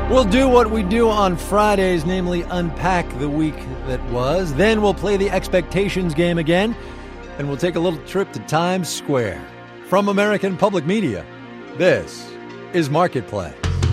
We'll do what we do on Fridays, namely unpack the week that was. Then we'll play the expectations game again, and we'll take a little trip to Times Square. From American Public Media, this is Marketplace.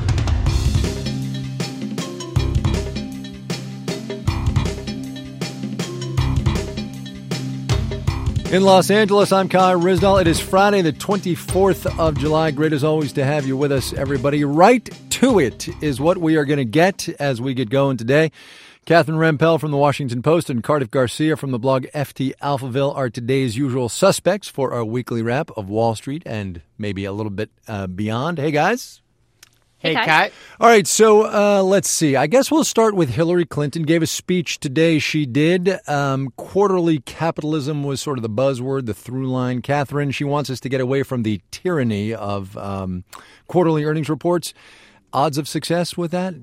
In Los Angeles, I'm Kai Ryssdal. It is Friday, the 24th of July. Great as always to have you with us, everybody. Right to it is what we are going to get as we get going today. Catherine Rampell from the Washington Post and Cardiff Garcia from the blog FT Alphaville are today's usual suspects for our weekly wrap of Wall Street and maybe a little bit beyond. Hey, guys. Hey, Kai. All right, so let's see. I guess we'll start with Hillary Clinton. Gave a speech today. She did. Quarterly capitalism was sort of the buzzword, the through line. Catherine, she wants us to get away from the tyranny of quarterly earnings reports. Odds of success with that?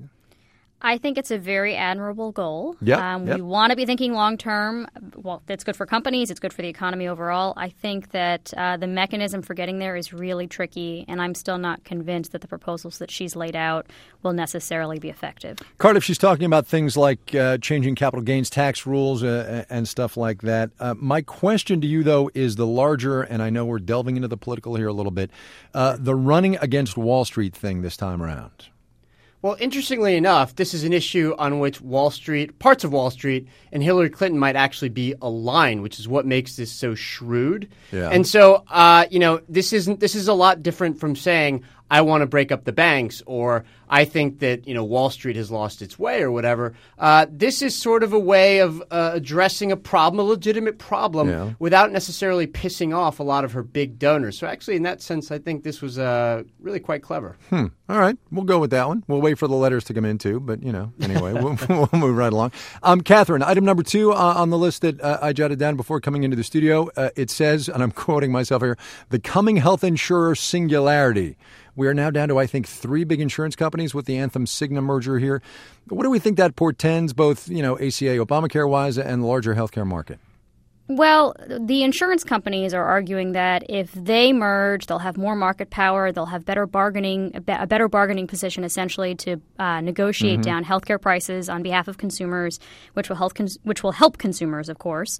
I think it's a very admirable goal. Yep. We want to be thinking long term. Well, it's good for companies. It's good for the economy overall. I think that the mechanism for getting there is really tricky, and I'm still not convinced that the proposals that she's laid out will necessarily be effective. Cardiff, she's talking about things like changing capital gains tax rules and stuff like that. My question to you, though, is the larger, and I know we're delving into the political here a little bit, the running against Wall Street thing this time around. Well, interestingly enough, this is an issue on which Wall Street, parts of Wall Street, and Hillary Clinton might actually be aligned, which is what makes this so shrewd. Yeah. And so, this is a lot different from saying, I want to break up the banks, or I think that, Wall Street has lost its way or whatever. This is sort of a way of addressing a problem, a legitimate problem, without necessarily pissing off a lot of her big donors. So actually, in that sense, I think this was really quite clever. All right. We'll go with that one. We'll wait for the letters to come in, too. But, anyway, we'll move right along. Catherine, item number 2 on the list that I jotted down before coming into the studio, it says, and I'm quoting myself here, the coming health insurer singularity. We are now down to, I think, 3 big insurance companies with the Anthem-Cigna merger here. What do we think that portends, both, ACA, Obamacare-wise, and the larger healthcare market? Well, the insurance companies are arguing that if they merge, they'll have more market power, they'll have a better bargaining position, essentially, to negotiate down healthcare prices on behalf of consumers, which will help consumers, of course.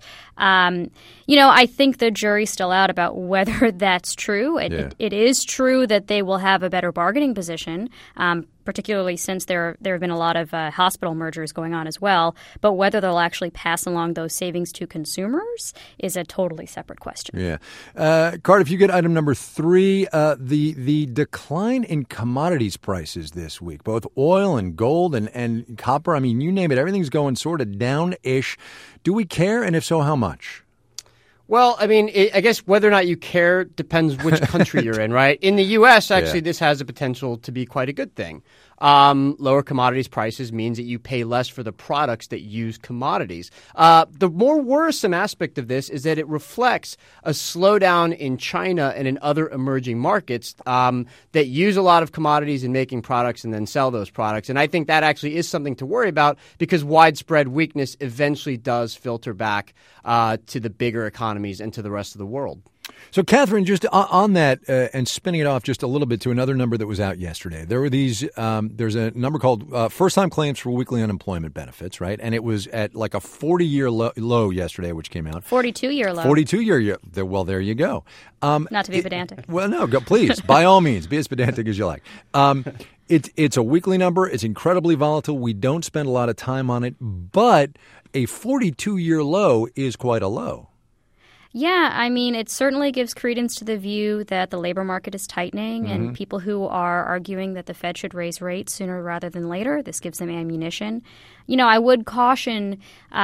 I think the jury's still out about whether that's true. It is true that they will have a better bargaining position, particularly since there have been a lot of hospital mergers going on as well. But whether they'll actually pass along those savings to consumers is a totally separate question. Yeah. Cardiff, you get item number 3, the decline in commodities prices this week, both oil and gold and copper. I mean, you name it, everything's going sort of down-ish. Do we care? And if so, how much? Well, I mean, I guess whether or not you care depends which country you're in, right? In the U.S., actually, this has the potential to be quite a good thing. Lower commodities prices means that you pay less for the products that use commodities. The more worrisome aspect of this is that it reflects a slowdown in China and in other emerging markets that use a lot of commodities in making products and then sell those products. And I think that actually is something to worry about because widespread weakness eventually does filter back to the bigger economies and to the rest of the world. So, Catherine, just on that and spinning it off just a little bit to another number that was out yesterday. There were these there's a number called first-time claims for weekly unemployment benefits, right? And it was at like a 40-year low yesterday, which came out. 42-year low. 42-year. Well, there you go. Not to be pedantic. Well, no, please, by all means, be as pedantic as you like. It's a weekly number. It's incredibly volatile. We don't spend a lot of time on it. But a 42-year low is quite a low. Yeah, I mean, it certainly gives credence to the view that the labor market is tightening and people who are arguing that the Fed should raise rates sooner rather than later, this gives them ammunition. I would caution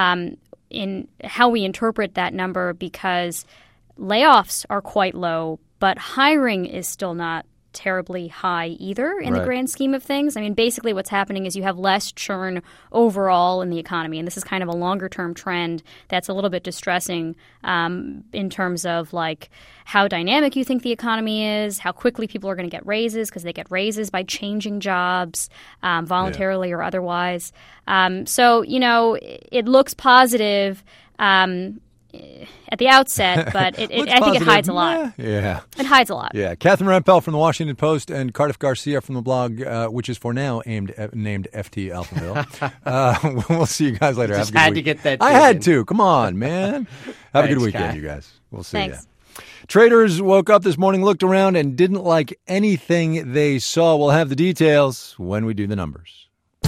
in how we interpret that number because layoffs are quite low, but hiring is still not terribly high either in the grand scheme of things. I mean, basically what's happening is you have less churn overall in the economy. And this is kind of a longer term trend that's a little bit distressing in terms of like how dynamic you think the economy is, how quickly people are going to get raises because they get raises by changing jobs voluntarily or otherwise. So, it looks positive. at the outset, but I think it hides a lot. Yeah. It hides a lot. Yeah. Catherine Rampell from the Washington Post and Cardiff Garcia from the blog, which is for now named FT Alphaville. We'll see you guys later. Just Have a good had week. to get that. I had to. Come on, man. Have a good Thanks, weekend, Kat. you guys. We'll see Thanks. you. Traders woke up this morning, looked around, and didn't like anything they saw. We'll have the details when we do the numbers.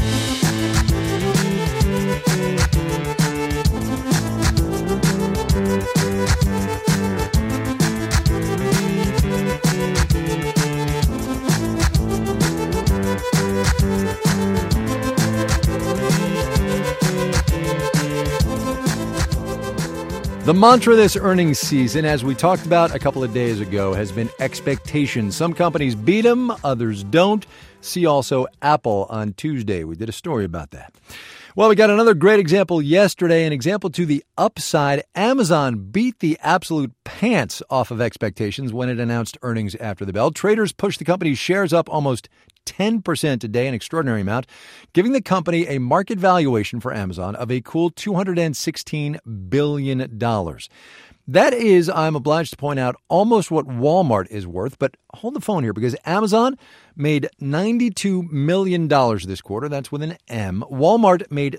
The mantra this earnings season, as we talked about a couple of days ago, has been expectations. Some companies beat them, others don't. See also Apple on Tuesday. We did a story about that. Well, we got another great example yesterday, an example to the upside. Amazon beat the absolute pants off of expectations when it announced earnings after the bell. Traders pushed the company's shares up almost 10% today, an extraordinary amount, giving the company a market valuation for Amazon of a cool $216 billion. That is, I'm obliged to point out, almost what Walmart is worth. But hold the phone here, because Amazon made $92 million this quarter. That's with an M. Walmart made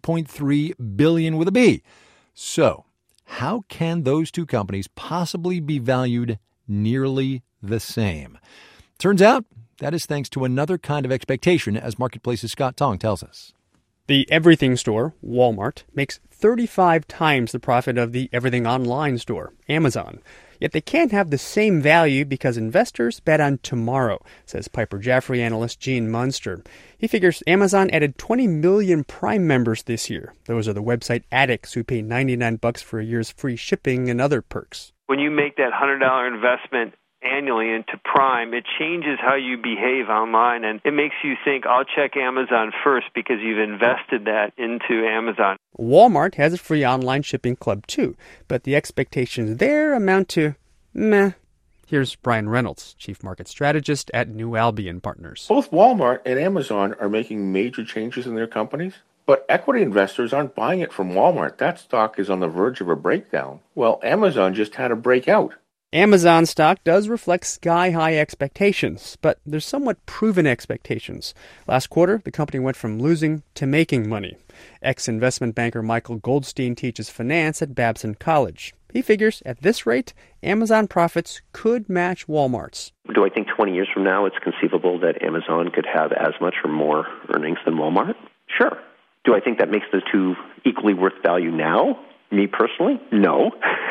$3.3 billion with a B. So how can those two companies possibly be valued nearly the same? Turns out that is thanks to another kind of expectation, as Marketplace's Scott Tong tells us. The everything store, Walmart, makes 35 times the profit of the everything online store, Amazon. Yet they can't have the same value because investors bet on tomorrow, says Piper Jaffray analyst Gene Munster. He figures Amazon added 20 million Prime members this year. Those are the website addicts who pay $99 for a year's free shipping and other perks. When you make that $100 investment annually into Prime, it changes how you behave online, and it makes you think, I'll check Amazon first because you've invested that into Amazon. Walmart has a free online shipping club too, but the expectations there amount to meh. Here's Brian Reynolds, Chief Market Strategist at New Albion Partners. Both Walmart and Amazon are making major changes in their companies, but equity investors aren't buying it from Walmart. That stock is on the verge of a breakdown. Well, Amazon just had a breakout. Amazon stock does reflect sky-high expectations, but there's somewhat proven expectations. Last quarter, the company went from losing to making money. Ex-investment banker Michael Goldstein teaches finance at Babson College. He figures, at this rate, Amazon profits could match Walmart's. Do I think 20 years from now it's conceivable that Amazon could have as much or more earnings than Walmart? Sure. Do I think that makes the two equally worth value now? Me personally? No.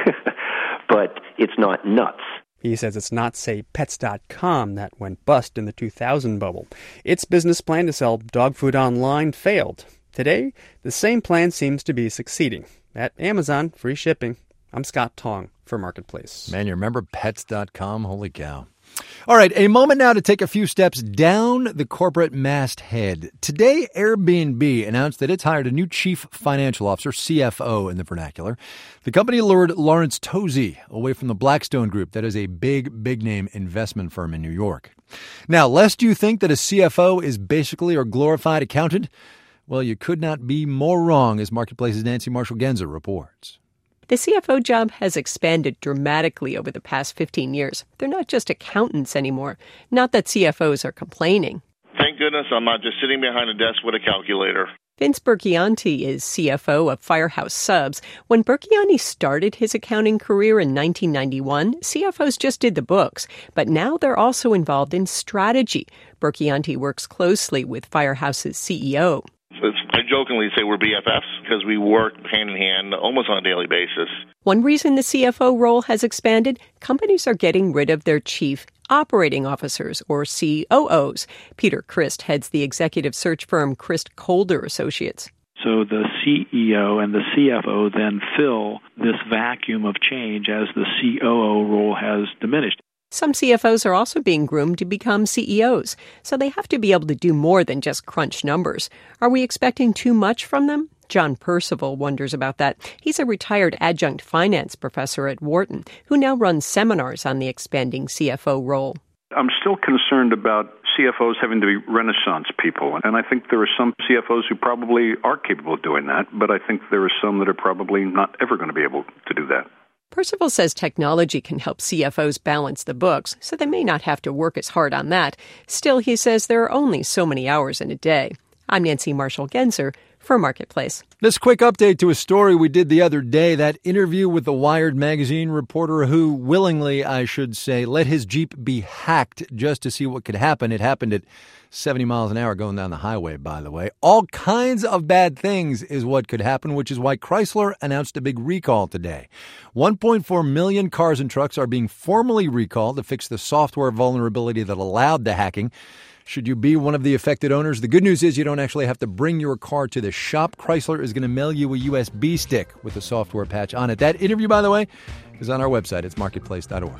But it's not nuts. He says it's not, say, Pets.com that went bust in the 2000 bubble. Its business plan to sell dog food online failed. Today, the same plan seems to be succeeding. At Amazon, free shipping. I'm Scott Tong for Marketplace. Man, you remember Pets.com? Holy cow. All right, a moment now to take a few steps down the corporate masthead. Today, Airbnb announced that it's hired a new chief financial officer, CFO in the vernacular. The company lured Lawrence Tozy away from the Blackstone Group. That is a big-name investment firm in New York. Now, lest you think that a CFO is basically a glorified accountant, well, you could not be more wrong, as Marketplace's Nancy Marshall-Genzer reports. The CFO job has expanded dramatically over the past 15 years. They're not just accountants anymore. Not that CFOs are complaining. Thank goodness I'm not just sitting behind a desk with a calculator. Vince Burchianti is CFO of Firehouse Subs. When Burchianti started his accounting career in 1991, CFOs just did the books. But now they're also involved in strategy. Burchianti works closely with Firehouse's CEO. I jokingly say we're BFFs because we work hand in hand almost on a daily basis. One reason the CFO role has expanded, companies are getting rid of their chief operating officers, or COOs. Peter Christ heads the executive search firm Christ Colder Associates. So the CEO and the CFO then fill this vacuum of change as the COO role has diminished. Some CFOs are also being groomed to become CEOs, so they have to be able to do more than just crunch numbers. Are we expecting too much from them? John Percival wonders about that. He's a retired adjunct finance professor at Wharton who now runs seminars on the expanding CFO role. I'm still concerned about CFOs having to be Renaissance people. And I think there are some CFOs who probably are capable of doing that, but I think there are some that are probably not ever going to be able to do that. Percival says technology can help CFOs balance the books, so they may not have to work as hard on that. Still, he says there are only so many hours in a day. I'm Nancy Marshall-Genzer for Marketplace. This quick update to a story we did the other day, that interview with the Wired magazine reporter who willingly, I should say, let his Jeep be hacked just to see what could happen. It happened at 70 miles an hour going down the highway, by the way. All kinds of bad things is what could happen, which is why Chrysler announced a big recall today. 1.4 million cars and trucks are being formally recalled to fix the software vulnerability that allowed the hacking. Should you be one of the affected owners, the good news is you don't actually have to bring your car to the shop. Chrysler is going to mail you a USB stick with a software patch on it. That interview, by the way, is on our website. It's marketplace.org.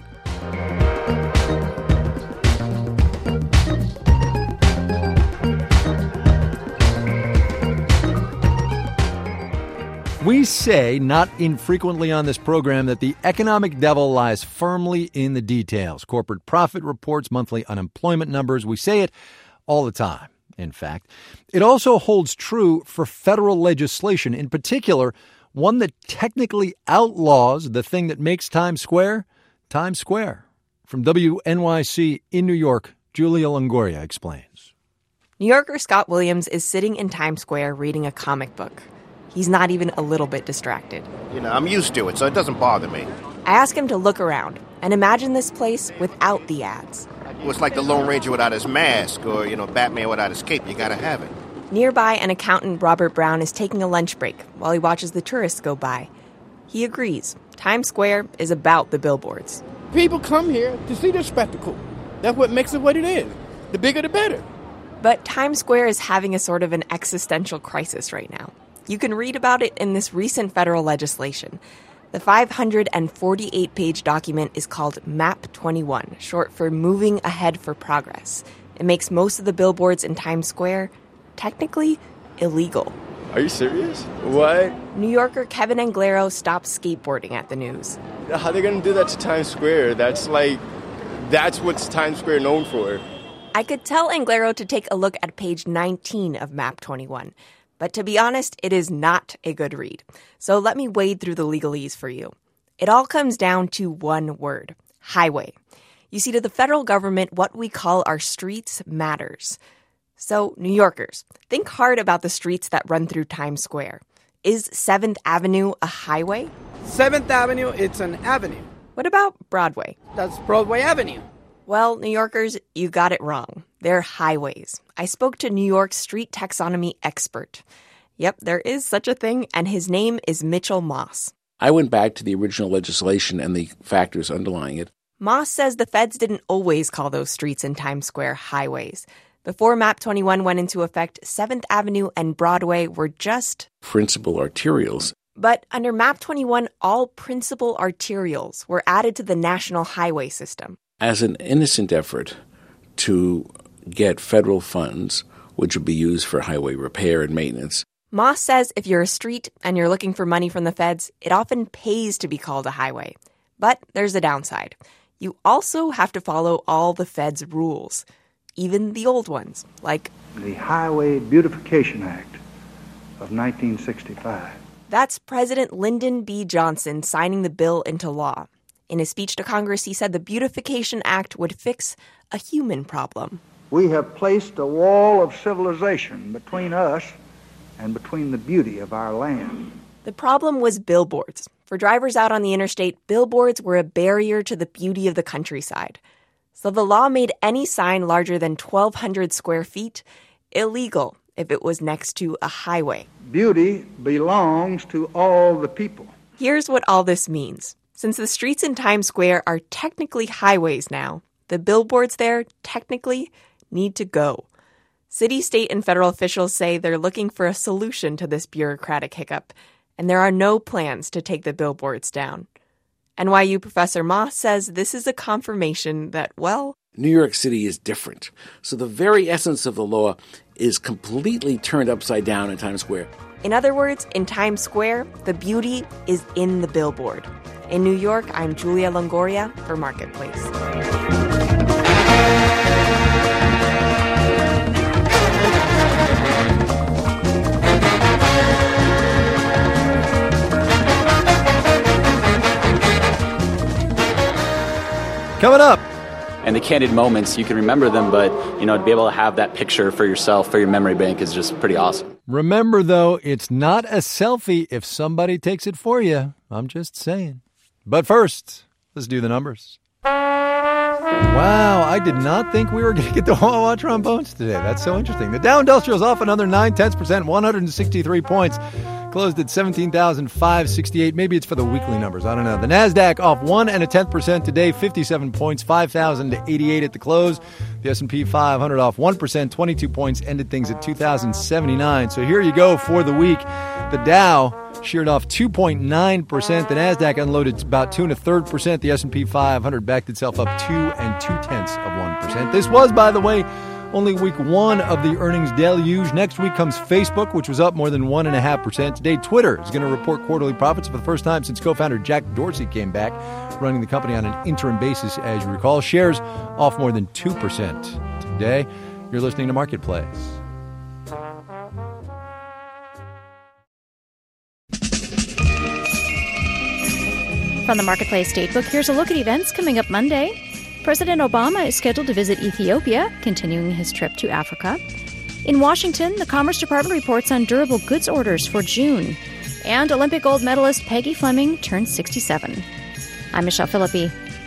We say, not infrequently on this program, that the economic devil lies firmly in the details. Corporate profit reports, monthly unemployment numbers. We say it all the time, in fact. It also holds true for federal legislation, in particular, one that technically outlaws the thing that makes Times Square, Times Square. From WNYC in New York, Julia Longoria explains. New Yorker Scott Williams is sitting in Times Square reading a comic book. He's not even a little bit distracted. I'm used to it, so it doesn't bother me. I ask him to look around and imagine this place without the ads. Well, it's like the Lone Ranger without his mask or, Batman without his cape. You gotta have it. Nearby, an accountant, Robert Brown, is taking a lunch break while he watches the tourists go by. He agrees. Times Square is about the billboards. People come here to see the spectacle. That's what makes it what it is. The bigger, the better. But Times Square is having a sort of an existential crisis right now. You can read about it in this recent federal legislation. The 548-page document is called MAP 21, short for Moving Ahead for Progress. It makes most of the billboards in Times Square technically illegal. Are you serious? What? New Yorker Kevin Anglero stopped skateboarding at the news. How are they going to do that to Times Square? That's what's Times Square known for. I could tell Anglero to take a look at page 19 of MAP 21. But to be honest, it is not a good read. So let me wade through the legalese for you. It all comes down to one word: highway. You see, to the federal government, what we call our streets matters. So, New Yorkers, think hard about the streets that run through Times Square. Is 7th Avenue a highway? 7th Avenue, it's an avenue. What about Broadway? That's Broadway Avenue. Well, New Yorkers, you got it wrong. They're highways. I spoke to New York's street taxonomy expert. Yep, there is such a thing, and his name is Mitchell Moss. I went back to the original legislation and the factors underlying it. Moss says the feds didn't always call those streets in Times Square highways. Before MAP 21 went into effect, 7th Avenue and Broadway were just principal arterials. But under MAP 21, all principal arterials were added to the national highway system. As an innocent effort to get federal funds, which would be used for highway repair and maintenance. Moss says if you're a street and you're looking for money from the feds, it often pays to be called a highway. But there's a downside. You also have to follow all the feds' rules, even the old ones, like the Highway Beautification Act of 1965. That's President Lyndon B. Johnson signing the bill into law. In his speech to Congress, he said the Beautification Act would fix a human problem. We have placed a wall of civilization between us and between the beauty of our land. The problem was billboards. For drivers out on the interstate, billboards were a barrier to the beauty of the countryside. So the law made any sign larger than 1,200 square feet illegal if it was next to a highway. Beauty belongs to all the people. Here's what all this means. Since the streets in Times Square are technically highways now, the billboards there technically need to go. City, state, and federal officials say they're looking for a solution to this bureaucratic hiccup, and there are no plans to take the billboards down. NYU professor Moss says this is a confirmation that, well, New York City is different. So the very essence of the law is completely turned upside down in Times Square. In other words, in Times Square, the beauty is in the billboard. In New York, I'm Julia Longoria for Marketplace. Coming up. And the candid moments, you can remember them, but, to be able to have that picture for yourself, for your memory bank is just pretty awesome. Remember, though, it's not a selfie if somebody takes it for you. I'm just saying. But first, let's do the numbers. Wow, I did not think we were going to get the Wawa trombones today. That's so interesting. The Dow Industrial's off another 0.9%, 163 points. Closed at 17,568. Maybe it's for the weekly numbers. I don't know. The NASDAQ off 1.1% today, 57 points, 5,088 at the close. The S&P 500 off 1%, 22 points, ended things at 2,079. So here you go for the week. The Dow sheared off 2.9%. The NASDAQ unloaded about 2 1/3%. The S&P 500 backed itself up 2 2/10%. This was, by the way, only week one of the earnings deluge. Next week comes Facebook, which was up more than 1.5%. Today, Twitter is going to report quarterly profits for the first time since co-founder Jack Dorsey came back, running the company on an interim basis, as you recall. Shares off more than 2% today. You're listening to Marketplace. From the Marketplace Datebook, here's a look at events coming up Monday. President Obama is scheduled to visit Ethiopia, continuing his trip to Africa. In Washington, the Commerce Department reports on durable goods orders for June. And Olympic gold medalist Peggy Fleming turns 67. I'm Michelle Philippi.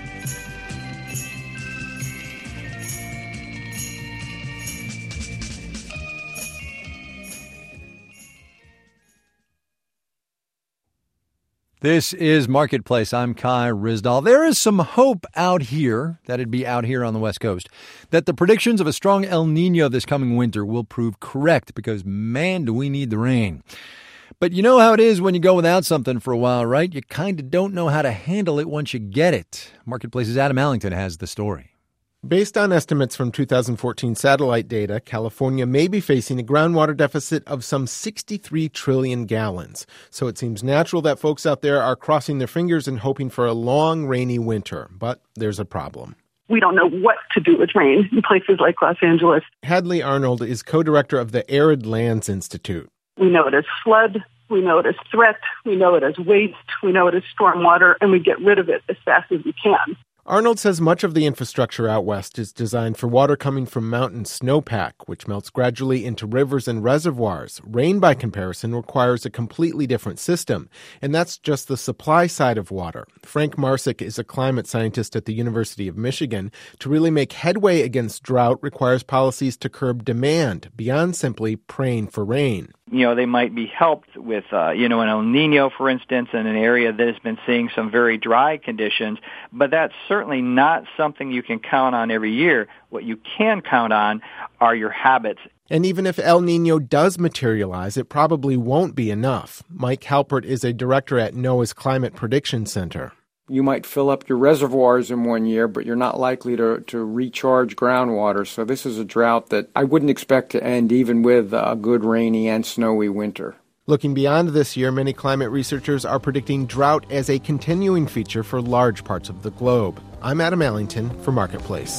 This is Marketplace. I'm Kai Ryssdal. There is some hope out here, that'd be out here on the West Coast, that the predictions of a strong El Nino this coming winter will prove correct because, man, do we need the rain. But you know how it is when you go without something for a while, right? You kind of don't know how to handle it once you get it. Marketplace's Adam Allington has the story. Based on estimates from 2014 satellite data, California may be facing a groundwater deficit of some 63 trillion gallons. So it seems natural that folks out there are crossing their fingers and hoping for a long, rainy winter. But there's a problem. We don't know what to do with rain in places like Los Angeles. Hadley Arnold is co-director of the Arid Lands Institute. We know it as flood. We know it as threat. We know it as waste. We know it as stormwater, and we get rid of it as fast as we can. Arnold says much of the infrastructure out west is designed for water coming from mountain snowpack, which melts gradually into rivers and reservoirs. Rain, by comparison, requires a completely different system, and that's just the supply side of water. Frank Marsick is a climate scientist at the University of Michigan. To really make headway against drought requires policies to curb demand, beyond simply praying for rain. They might be helped with, an El Nino, for instance, in an area that has been seeing some very dry conditions, but that's certainly not something you can count on every year. What you can count on are your habits. And even if El Nino does materialize, it probably won't be enough. Mike Halpert is a director at NOAA's Climate Prediction Center. You might fill up your reservoirs in one year, but you're not likely to recharge groundwater. So this is a drought that I wouldn't expect to end even with a good rainy and snowy winter. Looking beyond this year, many climate researchers are predicting drought as a continuing feature for large parts of the globe. I'm Adam Allington for Marketplace.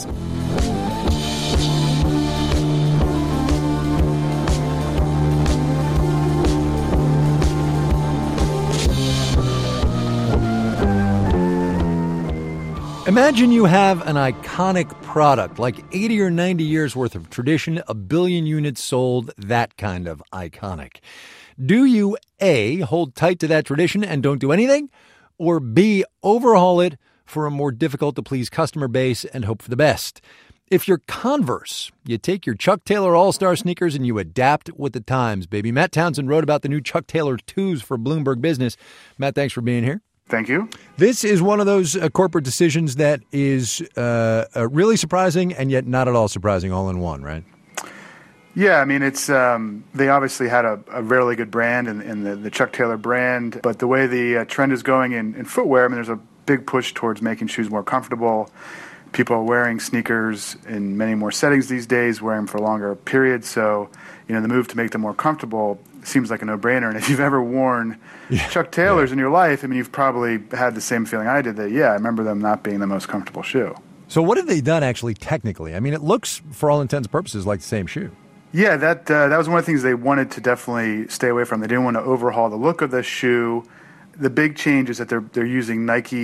Imagine you have an iconic product, like 80 or 90 years worth of tradition, 1 billion units sold, that kind of iconic. Do you, A, hold tight to that tradition and don't do anything, or B, overhaul it for a more difficult-to-please customer base and hope for the best? If you're Converse, you take your Chuck Taylor All-Star sneakers and you adapt with the times, baby. Matt Townsend wrote about the new Chuck Taylor 2s for Bloomberg Business. Matt, thanks for being here. Thank you. This is one of those corporate decisions that is really surprising and yet not at all surprising all in one, right? Yeah, I mean, it's they obviously had a really good brand in the Chuck Taylor brand, but the way the trend is going in footwear, I mean, there's a big push towards making shoes more comfortable. People are wearing sneakers in many more settings these days, wearing them for longer periods. So, the move to make them more comfortable seems like a no-brainer. And if you've ever worn Chuck Taylors in your life, I mean, you've probably had the same feeling I did that, I remember them not being the most comfortable shoe. So what have they done actually technically? I mean, it looks, for all intents and purposes, like the same shoe. Yeah, that was one of the things they wanted to definitely stay away from. They didn't want to overhaul the look of the shoe. The big change is that they're using Nike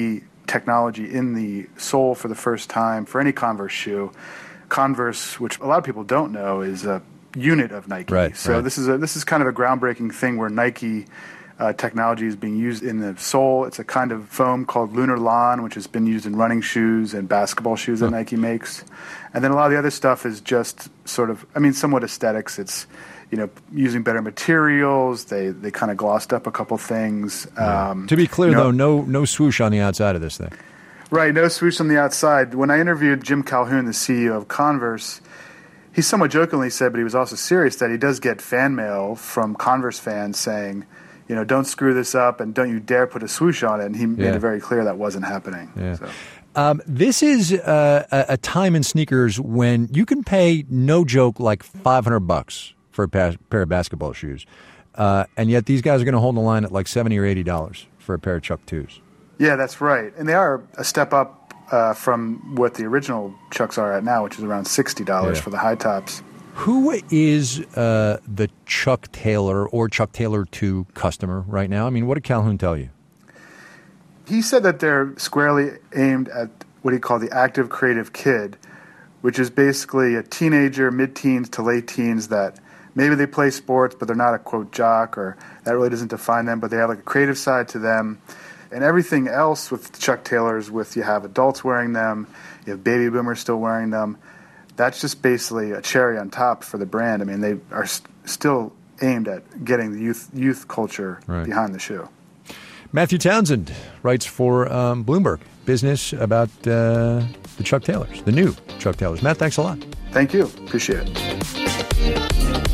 technology in the sole for the first time for any Converse shoe. Converse, which a lot of people don't know, is a unit of Nike. Right, so right. this is kind of a groundbreaking thing where Nike technology is being used in the sole. It's a kind of foam called Lunar Lawn, which has been used in running shoes and basketball shoes that Nike makes. And then a lot of the other stuff is just sort of, somewhat aesthetics. It's, using better materials. They kind of glossed up a couple things. To be clear, though, no swoosh on the outside of this thing. Right, no swoosh on the outside. When I interviewed Jim Calhoun, the CEO of Converse, he somewhat jokingly said, but he was also serious, that he does get fan mail from Converse fans saying, don't screw this up and don't you dare put a swoosh on it. And he made it very clear that wasn't happening. Yeah. So. This is a time in sneakers when you can pay, no joke, like $500 for a pair of basketball shoes. And yet these guys are going to hold the line at like $70 or $80 for a pair of Chuck 2s. Yeah, that's right. And they are a step up from what the original Chucks are at now, which is around $60 for the high tops. Who is the Chuck Taylor or Chuck Taylor 2 customer right now? What did Calhoun tell you? He said that they're squarely aimed at what he called the active creative kid, which is basically a teenager, mid-teens to late teens that maybe they play sports, but they're not a, quote, jock, or that really doesn't define them, but they have like a creative side to them. And everything else with Chuck Taylors, you have adults wearing them, you have baby boomers still wearing them. That's just basically a cherry on top for the brand. They are still aimed at getting the youth culture behind the shoe. Matthew Townsend writes for Bloomberg Business about the Chuck Taylors, the new Chuck Taylors. Matt, thanks a lot. Thank you. Appreciate it.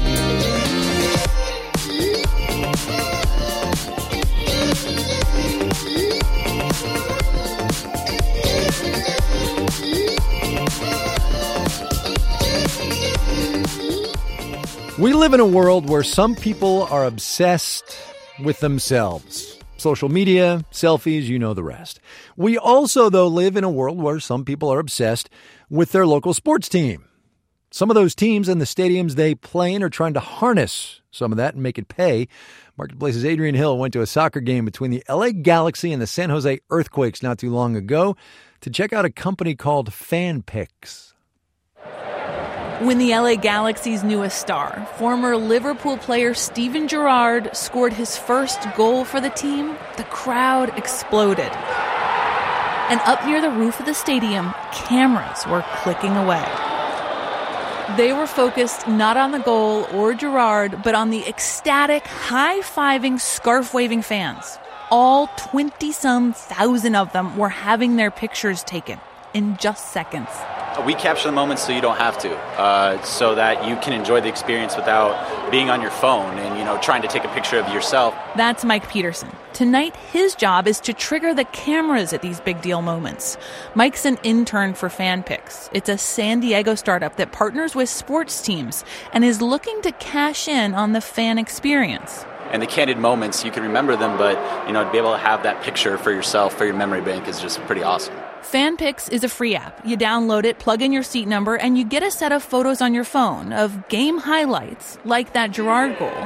We live in a world where some people are obsessed with themselves. Social media, selfies, you know the rest. We also, though, live in a world where some people are obsessed with their local sports team. Some of those teams and the stadiums they play in are trying to harness some of that and make it pay. Marketplace's Adrian Hill went to a soccer game between the LA Galaxy and the San Jose Earthquakes not too long ago to check out a company called FanPix. When the LA Galaxy's newest star, former Liverpool player Steven Gerrard, scored his first goal for the team, the crowd exploded. And up near the roof of the stadium, cameras were clicking away. They were focused not on the goal or Gerrard, but on the ecstatic, high-fiving, scarf-waving fans. All 20-some thousand of them were having their pictures taken in just seconds. We capture the moments so you don't have to, so that you can enjoy the experience without being on your phone and, trying to take a picture of yourself. That's Mike Peterson. Tonight, his job is to trigger the cameras at these big deal moments. Mike's an intern for FanPix. It's a San Diego startup that partners with sports teams and is looking to cash in on the fan experience. And the candid moments, you can remember them, but, to be able to have that picture for yourself, for your memory bank is just pretty awesome. FanPix is a free app. You download it, plug in your seat number, and you get a set of photos on your phone of game highlights, like that Gerrard goal.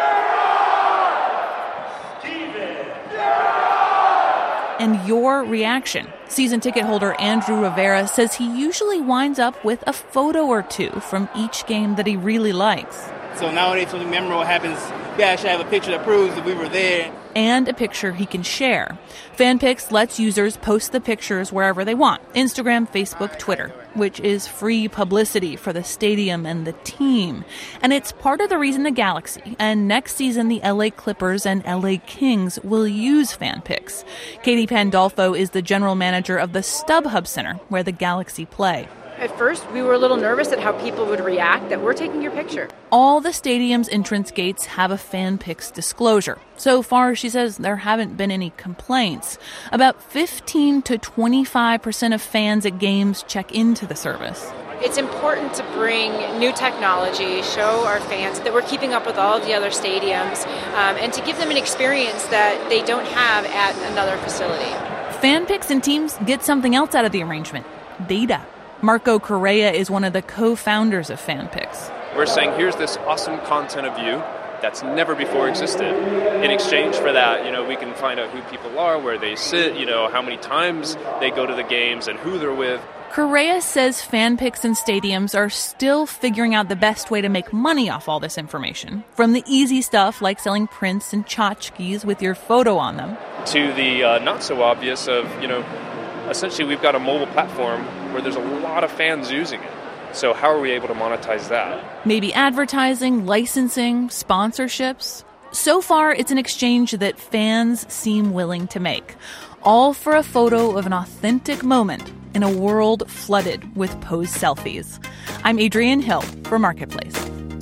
And your reaction. Season ticket holder Andrew Rivera says he usually winds up with a photo or two from each game that he really likes. So nowadays, something memorable happens, we actually have a picture that proves that we were there. And a picture he can share. FanPix lets users post the pictures wherever they want. Instagram, Facebook, Twitter, which is free publicity for the stadium and the team. And it's part of the reason the Galaxy and next season the LA Clippers and LA Kings will use FanPix. Katie Pandolfo is the general manager of the StubHub Center, where the Galaxy play. At first, we were a little nervous at how people would react that we're taking your picture. All the stadium's entrance gates have a FanPix disclosure. So far, she says, there haven't been any complaints. About 15 to 25% of fans at games check into the service. It's important to bring new technology, show our fans that we're keeping up with all of the other stadiums, and to give them an experience that they don't have at another facility. FanPix and teams get something else out of the arrangement: data. Marco Correa is one of the co-founders of FanPix. We're saying, here's this awesome content of you. that's never before existed. In exchange for that, we can find out who people are, where they sit, how many times they go to the games and who they're with. Correa says fan picks in stadiums are still figuring out the best way to make money off all this information. From the easy stuff like selling prints and tchotchkes with your photo on them, to the not so obvious of, essentially we've got a mobile platform where there's a lot of fans using it. So how are we able to monetize that? Maybe advertising, licensing, sponsorships. So far, it's an exchange that fans seem willing to make. All for a photo of an authentic moment in a world flooded with posed selfies. I'm Adrienne Hill for Marketplace.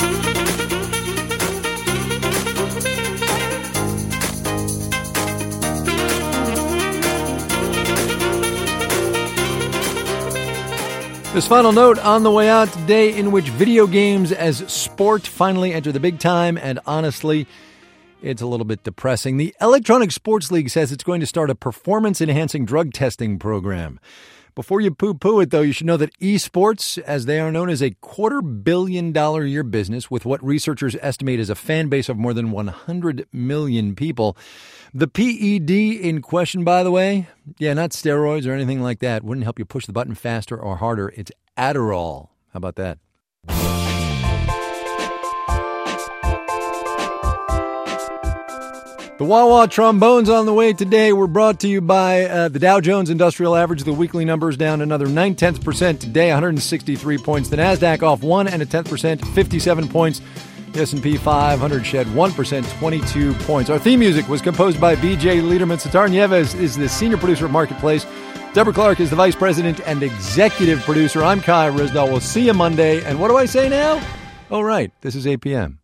This final note on the way out today, in which video games as sport finally enter the big time, and honestly, it's a little bit depressing. The Electronic Sports League says it's going to start a performance-enhancing drug testing program. Before you poo-poo it, though, you should know that esports, as they are known, is a $250 million a year business with what researchers estimate as a fan base of more than 100 million people. The PED in question, by the way, not steroids or anything like that, wouldn't help you push the button faster or harder. It's Adderall. How about that? The Wawa trombones on the way today were brought to you by the Dow Jones Industrial Average. The weekly numbers down another 0.9% today, 163 points. The NASDAQ off 1.1%, 57 points. The S&P 500 shed 1%, 22 points. Our theme music was composed by B.J. Liederman. Sitar Nieves is the senior producer of Marketplace. Deborah Clark is the vice president and executive producer. I'm Kai Ryssdal. We'll see you Monday. And what do I say now? Oh, right. This is APM.